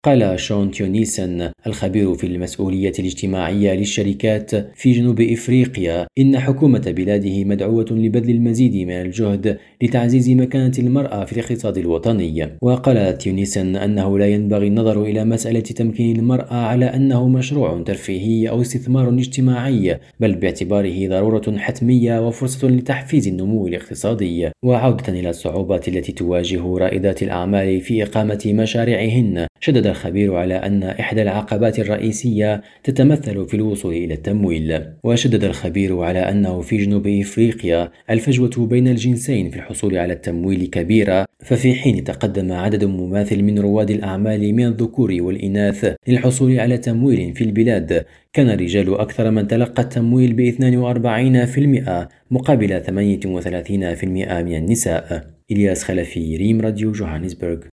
قال شون تيونيسن الخبير في المسؤولية الاجتماعية للشركات في جنوب إفريقيا إن حكومة بلاده مدعوة لبذل المزيد من الجهد لتعزيز مكانة المرأة في الاقتصاد الوطني. وقال تيونيسن أنه لا ينبغي النظر إلى مسألة تمكين المرأة على أنه مشروع ترفيهي أو استثمار اجتماعي، بل باعتباره ضرورة حتمية وفرصة لتحفيز النمو الاقتصادي. وعودة إلى الصعوبات التي تواجه رائدات الأعمال في إقامة مشاريعهن، شدد الخبير على أن إحدى العقبات الرئيسية تتمثل في الوصول إلى التمويل. وشدد الخبير على أنه في جنوب إفريقيا الفجوة بين الجنسين في الحصول على التمويل كبيرة، ففي حين تقدم عدد مماثل من رواد الأعمال من الذكور والإناث للحصول على تمويل في البلاد، كان الرجال أكثر من تلقى التمويل ب 42% مقابل 38% من النساء. إلياس خلفي، ريم راديو، جوهانسبرغ.